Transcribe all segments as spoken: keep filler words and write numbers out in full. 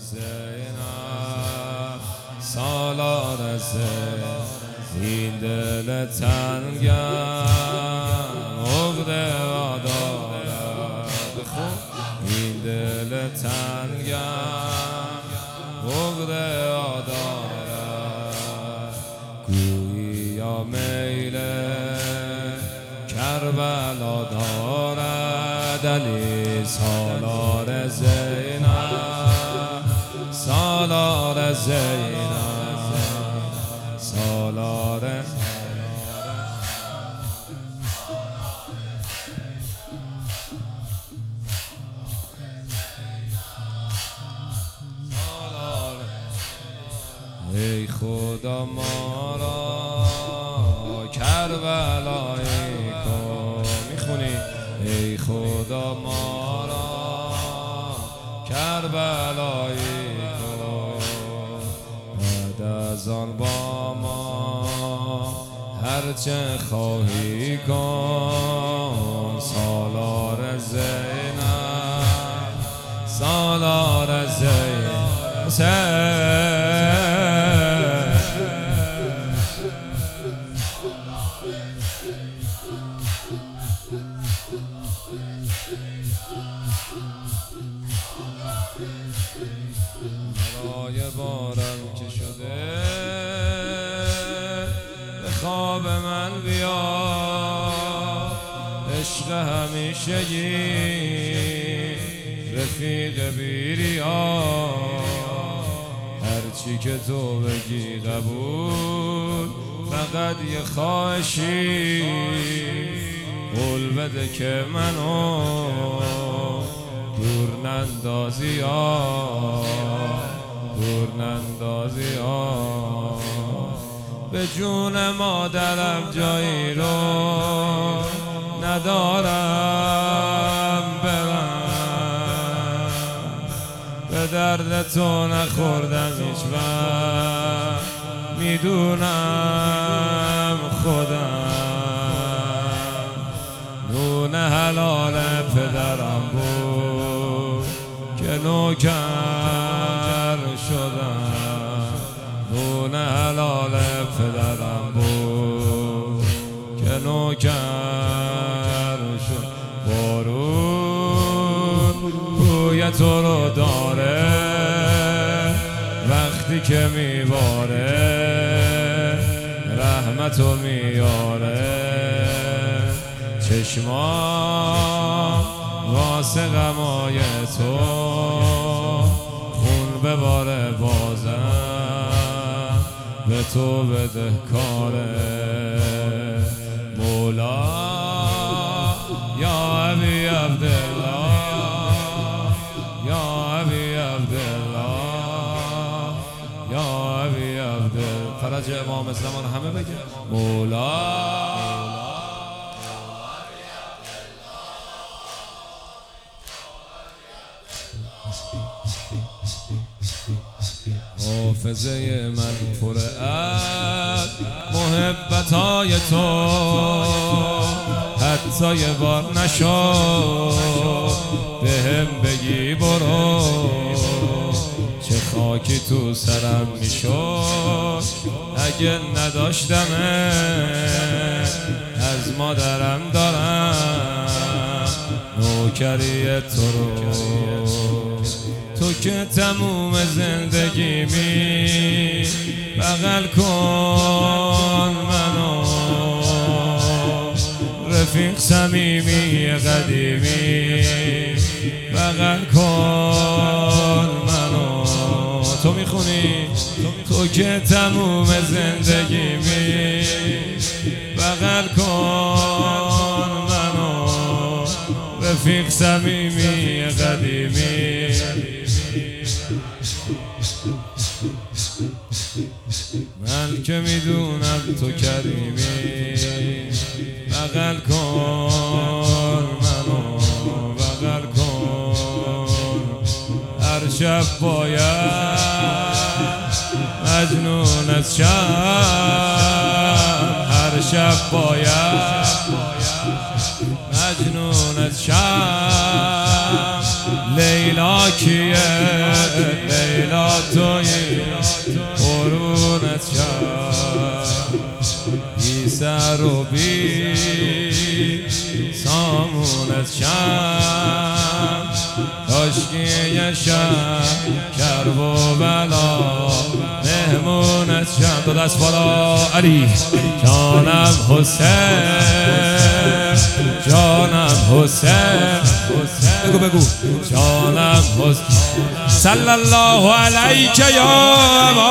زینب سالار زینب این دل تنگم عقده و دارد خود این دل تنگم عقده و دارد گویی یا میل کربلا دارد علی سالار زینب سالار زینب سالار ای خدا ما را کربلایی کن میخونی ای خدا ما را کربلایی کن بعد از آن با ما هرچه خواهی کن سالار زینب سالار زینب برای بارم که شده به خواب من بیا عشق همیشگی رفیق بیریا هرچی که تو بگی قبول فقط یه خواهشی قول بده که منو دور نندازی آه دور نندازی آه به جون مادرم جایی رو ندارم برم به درد تو نخوردم هیچ وقت میدونم خودم نون حلال پدرم بود که نوکر شدم نون حلال پدرم بود که نوکر شد بارون بوی تو رو داره وقتی که میباره رحمتو میاره چشمام واسه غمای تو خون بباره بازم به تو بدهکاره مولا یا ابی عبدالله یا ابی عبدالله یا ابی عبدالله فرج امام زمان همه بگه مولا حافظه من پر از محبتای تو حتی یه بار نشد به هم بگی برو چه خاکی تو سرم میشد اگه نداشتمه از مادرم دارم نوکری تو رو تو که تموم زندگیمی بغل کن منو رفیق صمیمی قدیمی بغل کن منو تو میخونی تو که تموم زندگیمی بغل کن منو رفیق صمیمی قدیمی من که میدونم تو کریمی بغل کن منو بغل کن هر شب باید مجنونت شم هر شب باید مجنونت شم لیلا کیه لیلا سر و بی سامونت کم کاشکی شکر و بلا مهمونت کم. دو دست بالا علی. جانم حسین جانم حسین بگو بگو جانم حسین. صلی الله علیک یا ابا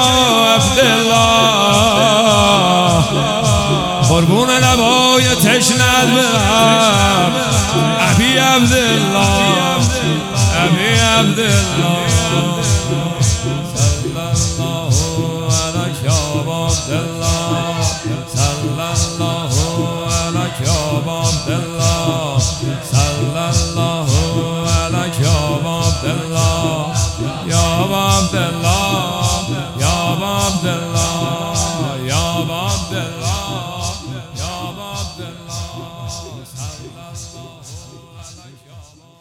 عبدالله قربون لبای تشنت برم ابی عبدالله ابی عبدالله. صلی الله علیک یا ابا عبدالله صلی الله علیک یا ابا عبدالله صلی الله علیک یا ابا عبدالله یا ابا عبدالله یا ابا عبدالله یا ابا عبدالله یا ابا عبدالله صلی الله علیک یا ابا